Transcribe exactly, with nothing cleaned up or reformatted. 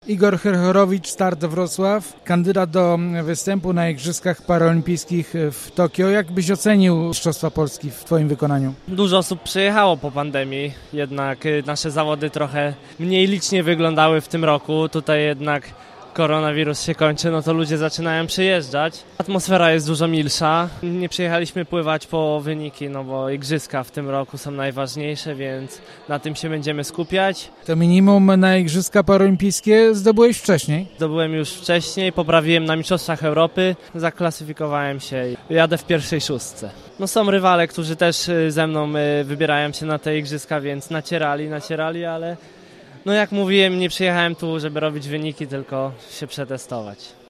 Igor Herchorowicz, Start Wrocław, kandydat do występu na Igrzyskach Paraolimpijskich w Tokio. Jak byś ocenił Mistrzostwa Polski w twoim wykonaniu? Dużo osób przyjechało po pandemii, jednak nasze zawody trochę mniej licznie wyglądały w tym roku. Tutaj jednak koronawirus się kończy, no to ludzie zaczynają przyjeżdżać. Atmosfera jest dużo milsza. Nie przyjechaliśmy pływać po wyniki, no bo igrzyska w tym roku są najważniejsze, więc na tym się będziemy skupiać. To minimum na Igrzyska Paraolimpijskie zdobyłeś wcześniej? Zdobyłem już wcześniej, poprawiłem na Mistrzostwach Europy, zaklasyfikowałem się i jadę w pierwszej szóstce. No są rywale, którzy też ze mną wybierają się na te igrzyska, więc nacierali, nacierali, ale no jak mówiłem, nie przyjechałem tu, żeby robić wyniki, tylko się przetestować.